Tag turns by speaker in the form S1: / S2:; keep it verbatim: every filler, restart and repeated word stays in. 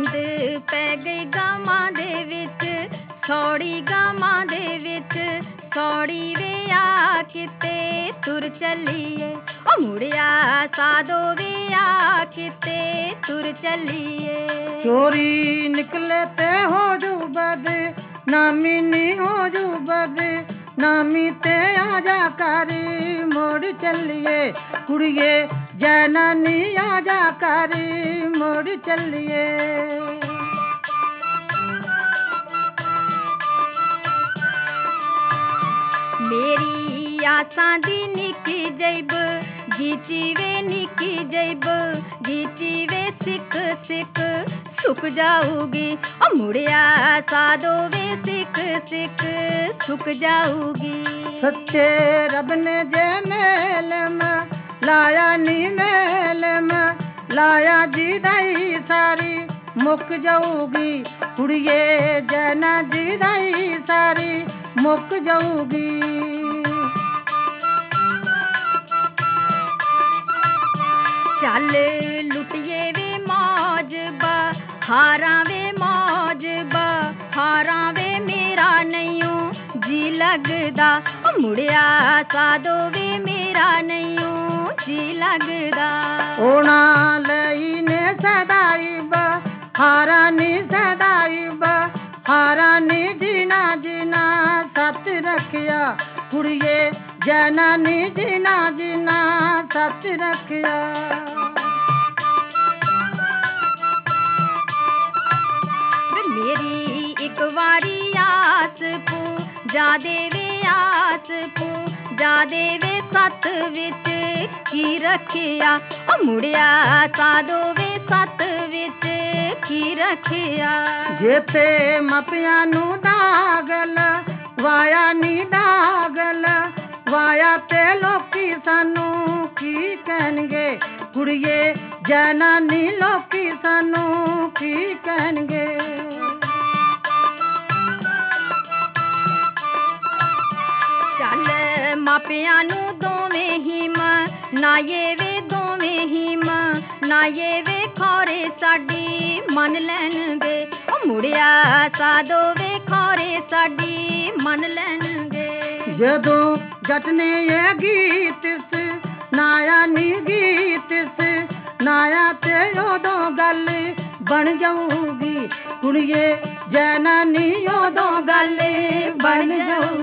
S1: ਨੀਂਦ ਪੈ ਗਈ ਗਾਵਾਂ ਦੇ ਵਿੱਚ, ਸੌੜੀ ਗਾਵਾਂ ਦੇ ਵਿੱਚ, ਸੌੜੀ ਵੇ ਆ ਕਿਤੇ ਤੁਰ ਚੱਲੀਏ, ਓ ਮੁੜਿਆ ਸਾਧੋ ਵੇ ਆ ਕਿਤੇ ਤੁਰ ਚੱਲੀਏ।
S2: ਚੋਰੀ ਨਿਕਲੇ ਤੇ ਹੋ ਜੂ ਬਦ ਨਾਮੀ ਨੀ ਹੋ ਜੂ ਬਦ ਨਾਮੀ ਤੇ ਆ ਜਾ ਕਰੀ ਮੋੜ ਚੱਲੀਏ, ਕੁੜੀਏ ਜੈ ਨਾਨੀ ਆ ਜਾ ਕਰੀ ਮੋੜ ਚੱਲੀਏ।
S1: ਮੇਰੀ ਆਸਾਂ ਦੀ ਨਿੱਕੀ ਜੈਬ ਗੀਚੀ ਵੇ ਨਿੱਕੀ ਜੈਬ ਗੀਚੀ ਵੇ ਸਿੱਕ ਸਿੱਕ ਸੁੱਕ ਜਾਊਗੀ, ਓ ਮੁੜਿਆ ਸਾਧੋ ਵੇ ਸਿੱਕ ਸਿੱਕ ਸੁੱਕ ਜਾਊਗੀ।
S2: ਸੱਚੇ ਰੱਬ ਨੇ ਜੇ ਮੇਲਮ ਲਾਇਆ ਨੀ ਮੇਲਮ ਲਾਇਆ ਜਿਦਾਈ ਸਾਰੀ ਮੁੱਕ ਜਾਊਗੀ, ਕੁੜੀਏ ਜੈਨਾ ਜਿਦਾਈ ਸਾਰੀ ਮੁੱਕ ਜਾਊਗੀ।
S1: ਚੱਲ ਲੁੱਟੀਏ ਵੇ ਮੌਜ ਬਾ ਹਾਰਾਂ ਵੇ ਮੌਜ ਬਾ ਹਾਰਾਂ ਵੇ ਮੇਰਾ ਨਹੀਂਓ ਜੀ ਲੱਗਦਾ, ਓ ਮੁੜਿਆ ਸਾਧੋ ਵੇ ਮੇਰਾ ਨਹੀਂਓ ਜੀ ਲੱਗਦਾ।
S2: ਉਹਨਾਂ ਲਈ ਨੇ ਸਦਾਈ ਬਾ ਹਾਰਾਂ ਨੀ ਸਦਾਈ ਬਾ ਹਾਰਾਂ ਨੀ ਜੀਣਾ ਜੀਣਾ ਸੱਚ ਰੱਖਿਆ, ਕੁੜੀਏ ਜੈਨਾ ਨੀ ਜੀਣਾ ਜੀਣਾ ਸੱਚ ਰੱਖਿਆ।
S1: ਮੇਰੀ ਇੱਕ ਵਾਰੀ ਆਸ ਪੂ ਜਾ ਦੇਵੇ ਆਸ ਪੂ ਜਾ ਦੇਵੇ ਸੱਤ ਵਿੱਚ ਕੀ ਰੱਖਿਆ, ਓ ਮੁੜਿਆ ਸਾਧੋ ਵੇ ਸੱਤ ਵਿੱਚ ਕੀ ਰੱਖਿਆ।
S2: ਜੇ ਤੇ ਮਾਪਿਆਂ ਨੂੰ ਦਾਗਲ ਵਾਇਆ ਨੀ ਦਾਗਲ ਵਾਇਆ ਤੇ ਲੋਕੀ ਸਾਨੂੰ ਕੀ ਕਹਿਣਗੇ, ਕੁੜੀਏ ਜੈਨਾ ਨੀ ਲੋਕੀ ਸਾਨੂੰ ਕੀ ਕਹਿਣਗੇ।
S1: ਚੱਲ ਮਾਪਿਆਂ ਨੂੰ ਦੋਵੇਂ ਹੀ ਮਨਾਈਏ ਵੇ ਦੋਵੇਂ ਹੀ ਮਨਾਈਏ ਵੇ ਖੌਰੇ ਸਾਡੀ ਮੰਨ ਲੈਣਗੇ, ਓ ਮੁੜਿਆ ਸਾਧੋ ਵੇ ਖੌਰੇ ਸਾਡੀ ਮੰਨ ਲੈਣਗੇ।
S2: ਜਦੋਂ ਜੱਟ ਨੇ ਇਹ ਗੀਤ ਨਾਇਆ ਨੀ ਗੀਤ ਨਾਇਆ ਤੇ ਉਦੋਂ ਗੱਲ ਬਣ ਜਾਊਗੀ, ਕੁੜੀਏ ਜੈ ਨਾਨੀ ਉਦੋਂ ਗੱਲ ਬਣ ਜਾਊਗੀ।